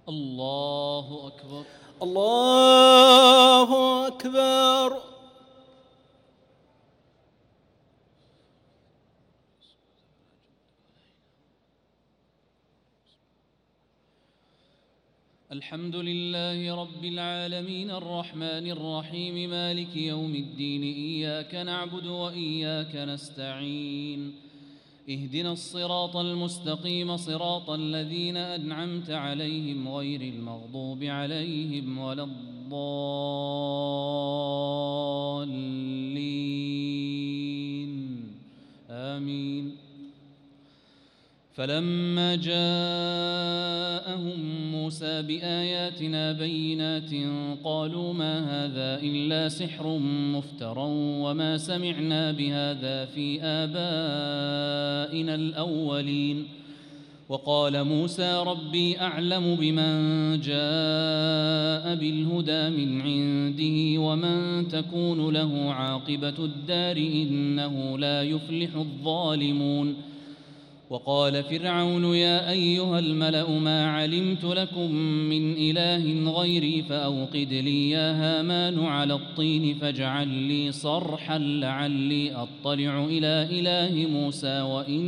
الله أكبر. الله أكبر. الحمد لله رب العالمين الرحمن الرحيم مالك يوم الدين، إياك نعبد وإياك نستعين، اهدنا الصراط المستقيم صراط الذين أنعمت عليهم غير المغضوب عليهم ولا الضالين آمين. فلما جاءهم موسى بآياتنا بينات قالوا ما هذا إلا سحر مفترى وما سمعنا بهذا في آبائنا الأولين. وقال موسى ربي أعلم بمن جاء بالهدى من عنده ومن تكون له عاقبة الدار إنه لا يفلح الظالمون. وقال فرعون يا أيها الملأ ما علمت لكم من إله غيري فأوقد لي يا هامان على الطين فاجعل لي صرحا لعلي أطلع إلى إله موسى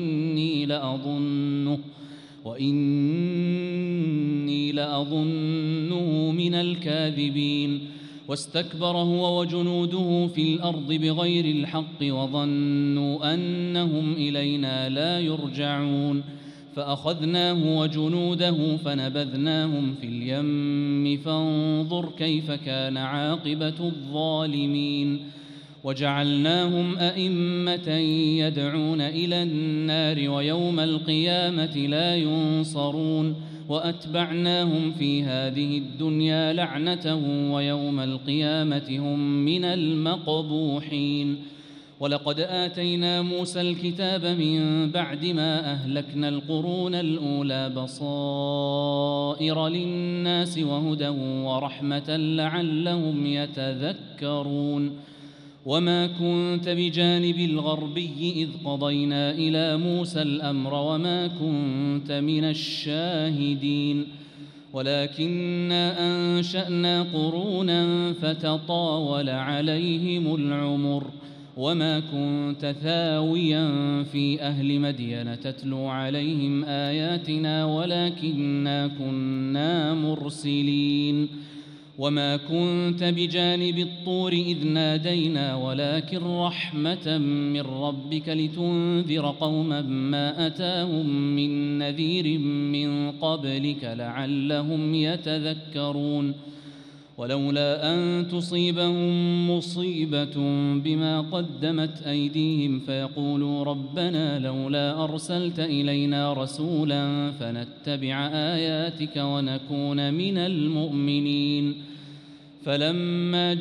وإني لأظنه من الكاذبين. واستكبر هو وجنوده في الأرض بغير الحق وظنوا أنهم إلينا لا يرجعون. فأخذناه وجنوده فنبذناهم في اليم فانظر كيف كان عاقبة الظالمين. وجعلناهم أئمة يدعون إلى النار ويوم القيامة لا ينصرون. وأتبعناهم في هذه الدنيا لعنة ويوم القيامة هم من المقبوحين. ولقد آتينا موسى الكتاب من بعد ما أهلكنا القرون الأولى بصائر للناس وهدى ورحمة لعلهم يتذكرون. وما كنت بجانب الغربي إذ قضينا إلى موسى الأمر وما كنت من الشاهدين ولكننا أنشأنا قرونا فتطاول عليهم العمر. وما كنت ثاويا في أهل مدين تتلو عليهم آياتنا ولكننا كنا مرسلين. وما كنت بجانب الطور إذ نادينا ولكن رحمة من ربك لتنذر قوما ما أتاهم من نذير من قبلك لعلهم يتذكرون. ولولا أن تصيبهم مصيبة بما قدمت أيديهم فيقولوا ربنا لولا أرسلت إلينا رسولا فنتبع آياتك ونكون من المؤمنين. فلما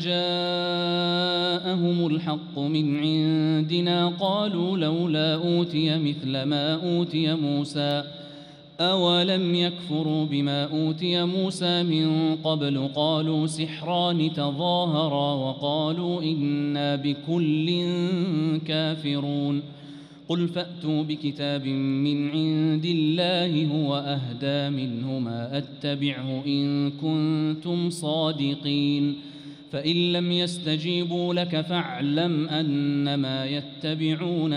جاءهم الحق من عندنا قالوا لولا أوتي مثل ما أوتي موسى أولم يكفروا بما أوتي موسى من قبل قالوا سحران تظاهرا وقالوا إنا بكل كافرون. قل فأتوا بكتاب من عند الله هو أهدى منهما أتبعه إن كنتم صادقين. فإن لم يستجيبوا لك فاعلم أنما يتبعون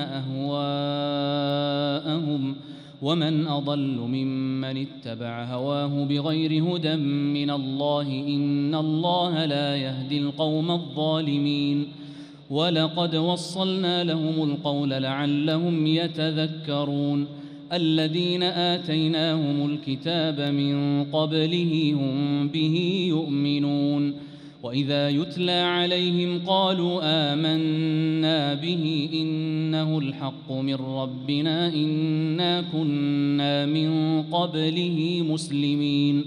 أهواءهم ومن أضل ممن اتبع هواه بغير هدى من الله إن الله لا يهدي القوم الظالمين. ولقد وصلنا لهم القول لعلهم يتذكرون. الذين آتيناهم الكتاب من قبله هم به يؤمنون. وإذا يتلى عليهم قالوا آمنا به إنه الحق من ربنا إنا كنا من قبله مسلمين.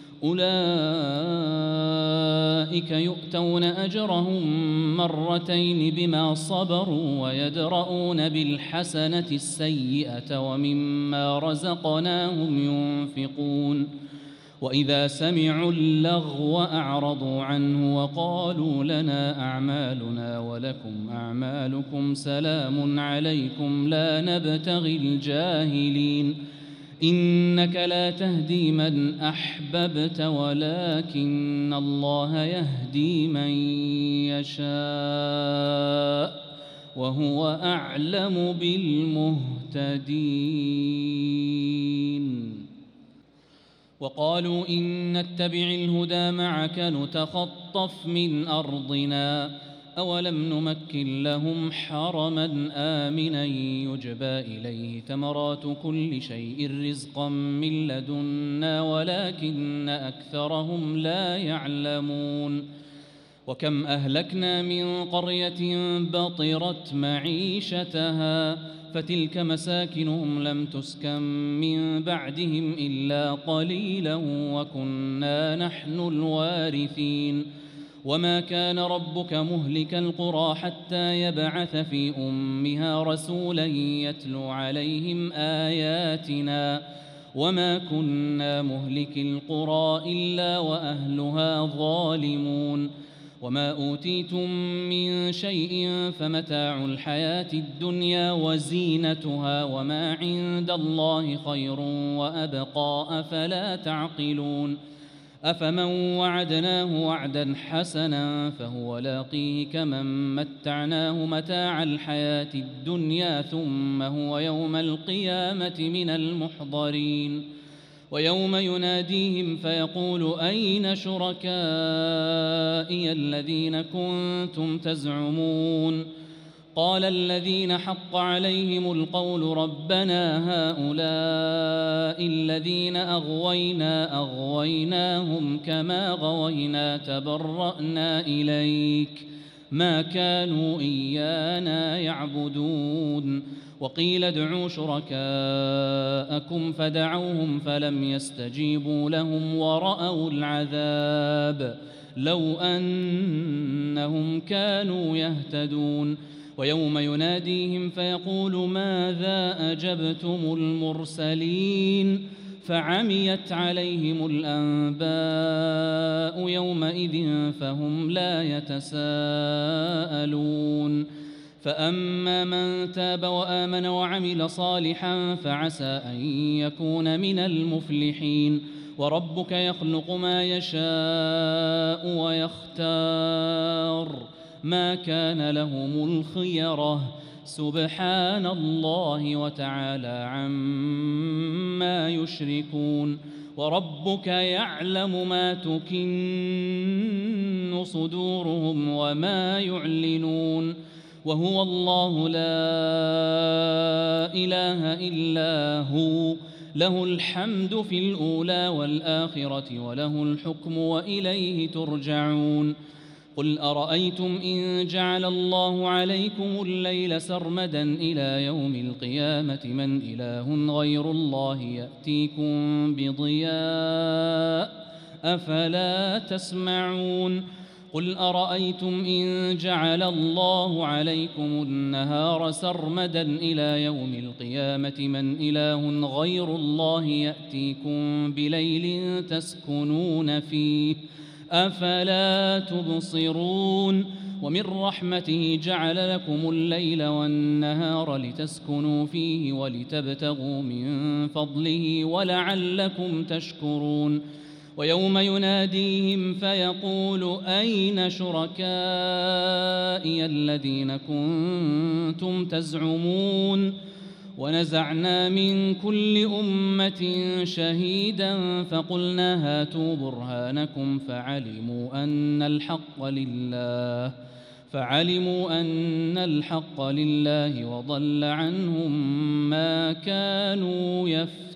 أولئك يؤتون أجرهم مرتين بما صبروا ويدرؤون بالحسنة السيئة ومما رزقناهم ينفقون. وإذا سمعوا اللغو أعرضوا عنه وقالوا لنا أعمالنا ولكم أعمالكم سلام عليكم لا نبتغي الجاهلين. إنك لا تهدي من أحببت ولكن الله يهدي من يشاء وهو أعلم بالمهتدين. وقالوا إن نتبع الهدى معك نتخطف من أرضنا أولم نمكن لهم حرما آمنا يجبى إليه ثمرات كل شيء رزقا من لدنا ولكن أكثرهم لا يعلمون. وكم أهلكنا من قرية بطرت معيشتها فتلك مساكنهم لم تسكن من بعدهم إلا قليلا وكنا نحن الوارثين. وما كان ربك مهلك القرى حتى يبعث في أمها رسولا يتلو عليهم آياتنا وما كنا مهلك القرى إلا وأهلها ظالمون. وما أوتيتم من شيء فمتاع الحياة الدنيا وزينتها وما عند الله خير وأبقى أفلا تعقلون. أفمن وعدناه وعدا حسنا فهو لاقيه كمن متعناه متاع الحياة الدنيا ثم هو يوم القيامة من المحضرين. ويوم يناديهم فيقول أين شركائي الذين كنتم تزعمون قال الذين حق عليهم القول ربنا هؤلاء الذين أغويناهم كما غوينا تبرأنا إليك ما كانوا إيانا يعبدون. وقيل ادعوا شركاءكم فدعوهم فلم يستجيبوا لهم ورأوا العذاب لو أنهم كانوا يهتدون. ويوم يناديهم فيقول ماذا أجبتم المرسلين فعميت عليهم الأنباء يومئذ فهم لا يتساءلون. فأما من تاب وآمن وعمل صالحا فعسى أن يكون من المفلحين. وربك يخلق ما يشاء ويختار ما كان لهم الخيرة سبحان الله وتعالى عما يشركون. وربك يعلم ما تكن صدورهم وما يعلنون وهو الله لا إله إلا هو له الحمد في الأولى والآخرة وله الحكم وإليه ترجعون. قل أرأيتم إن جعل الله عليكم الليل سرمدا إلى يوم القيامة من إله غير الله يأتيكم بضياء أفلا تسمعون. قل أرأيتم إن جعل الله عليكم النهار سرمدا إلى يوم القيامة من إله غير الله يأتيكم بليل تسكنون فيه أفلا تبصرون. ومن رحمته جعل لكم الليل والنهار لتسكنوا فيه ولتبتغوا من فضله ولعلكم تشكرون. ويوم يناديهم فيقول أين شركائي الذين كنتم تزعمون ونزعنا من كل أمة شهيدا فقلنا هاتوا برهانكم فعلموا أن الحق لله وضل عنهم ما كانوا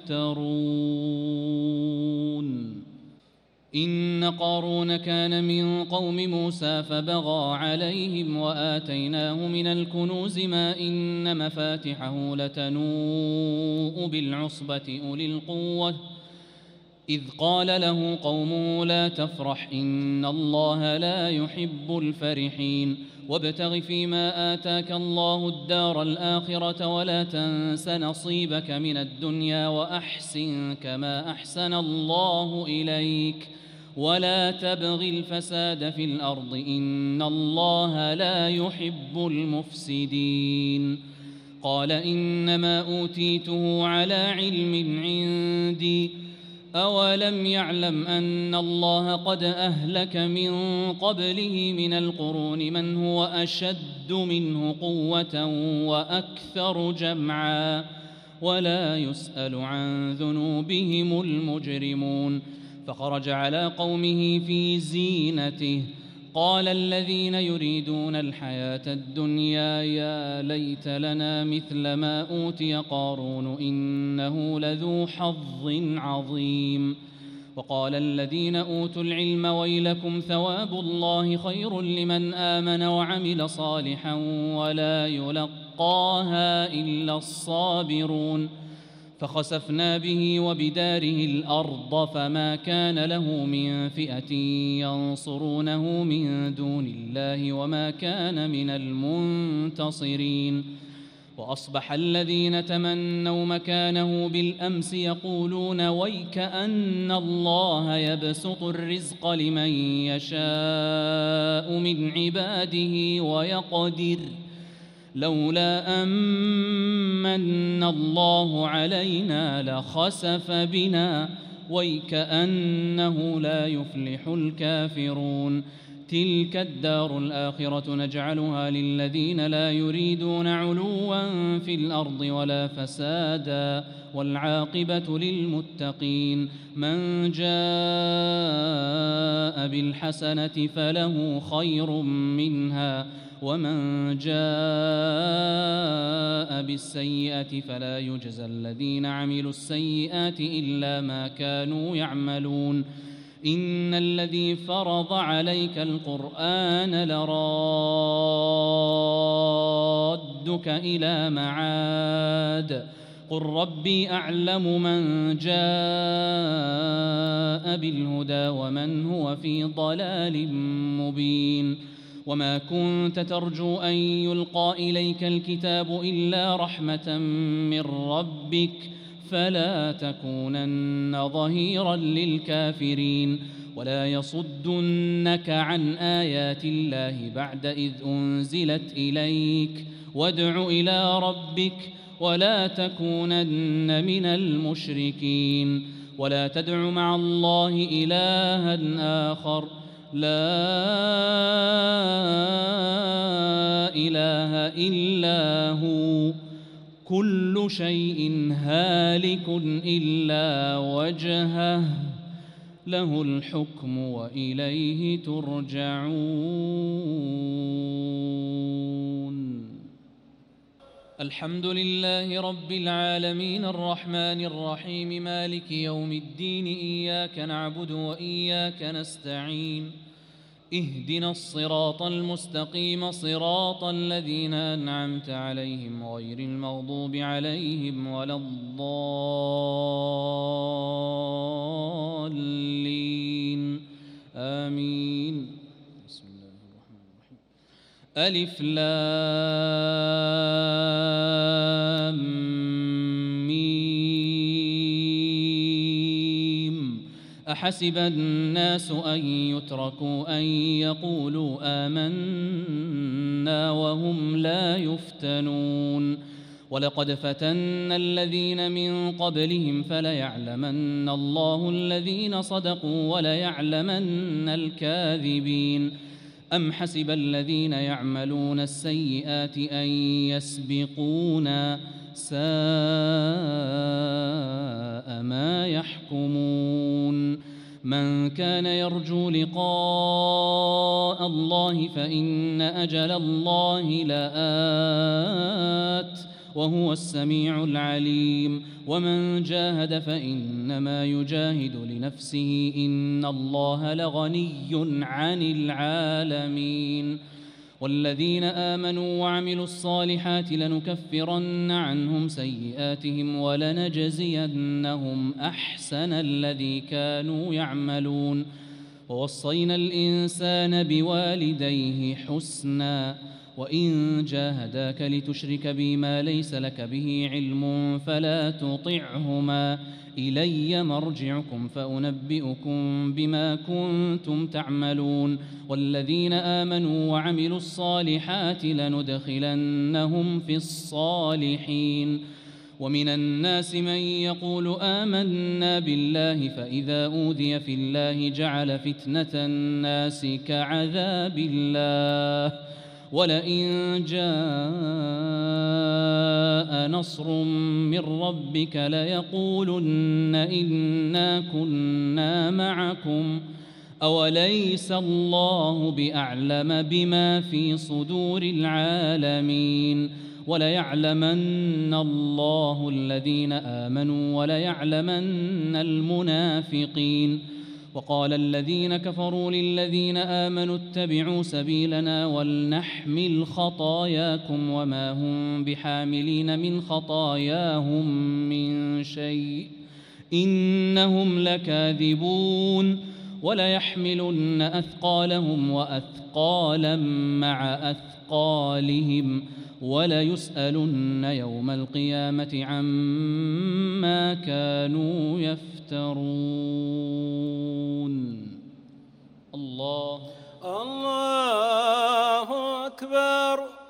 يفترون. إن قارون كان من قوم موسى فبغى عليهم وآتيناه من الكنوز ما إن مفاتحه لتنوء بالعصبة أولي القوة إذ قال له قومه لا تفرح إن الله لا يحب الفرحين. وابتغ فيما آتاك الله الدار الآخرة ولا تنس نصيبك من الدنيا وأحسن كما أحسن الله إليك ولا تبغ الفساد في الأرض إن الله لا يحب المفسدين. قال إنما أوتيته على علم عندي أولم يعلم أن الله قد أهلك من قبله من القرون من هو أشد منه قوة وأكثر جمعا ولا يسأل عن ذنوبهم المجرمون فخرج على قومه في زينته قال الذين يريدون الحياة الدنيا يا ليت لنا مثل ما أوتي قارون إنه لذو حظ عظيم وقال الذين أوتوا العلم ويلكم ثواب الله خير لمن آمن وعمل صالحا ولا يلقاها إلا الصابرون فخسفنا به وبداره الأرض فما كان له من فئة ينصرونه من دون الله وما كان من المنتصرين وأصبح الذين تمنوا مكانه بالأمس يقولون ويك أن الله يبسط الرزق لمن يشاء من عباده ويقدر لولا أمن الله علينا لخسف بنا ويكأنه لا يفلح الكافرون تلك الدار الآخرة نجعلها للذين لا يريدون علوا في الأرض ولا فسادا والعاقبة للمتقين من جاء بالحسنة فله خير منها ومن جاء بالسيئة فلا يجزى الذين عملوا السيئات إلا ما كانوا يعملون إن الذي فرض عليك القرآن لرادك إلى معاد قل ربي أعلم من جاء بالهدى ومن هو في ضلال مبين وما كنت ترجو أن يلقى إليك الكتاب إلا رحمة من ربك فلا تكونن ظهيرا للكافرين ولا يصدنك عن آيات الله بعد إذ أنزلت إليك وادع إلى ربك ولا تكونن من المشركين ولا تدع مع الله إلها آخر لا إله إلا هو كل شيء هالك إلا وجهه له الحكم وإليه ترجعون الحمد لله رب العالمين الرحمن الرحيم مالك يوم الدين إياك نعبد وإياك نستعين اهدنا الصراط المستقيم صراط الذين أنعمت عليهم غير المغضوب عليهم ولا الضالين آمين بسم الله الرحمن الرحيم ألف لام ميم أحسب الناس أن يتركوا أن يقولوا آمنا وهم لا يفتنون ولقد فتنا الذين من قبلهم فليعلمن الله الذين صدقوا وليعلمن الكاذبين أم حسب الذين يعملون السيئات أن يسبقونا ساء ما يحكمون من كان يرجو لقاء الله فإن أجل الله لآت وهو السميع العليم ومن جاهد فإنما يجاهد لنفسه إن الله لغني عن العالمين والذين آمنوا وعملوا الصالحات لنكفرن عنهم سيئاتهم ولنجزينهم أحسن الذي كانوا يعملون ووصينا الإنسان بوالديه حسنا وإن جاهداك لتشرك بي ما ليس لك به علم فلا تطعهما إلي مرجعكم فأنبئكم بما كنتم تعملون والذين آمنوا وعملوا الصالحات لندخلنهم في الصالحين ومن الناس من يقول آمنا بالله فإذا أوذي في الله جعل فتنة الناس كعذاب الله ولئن جاء نصر من ربك ليقولن إنا كنا معكم أوليس الله بأعلم بما في صدور العالمين وليعلمن الله الذين آمنوا وليعلمن المنافقين وقال الذين كفروا للذين آمنوا اتبعوا سبيلنا ولنحمل خطاياكم وما هم بحاملين من خطاياهم من شيء إنهم لكاذبون وليحملن أثقالهم وأثقالا مع أثقالهم وليسألن يوم القيامة عما كانوا يفترون الله أكبر.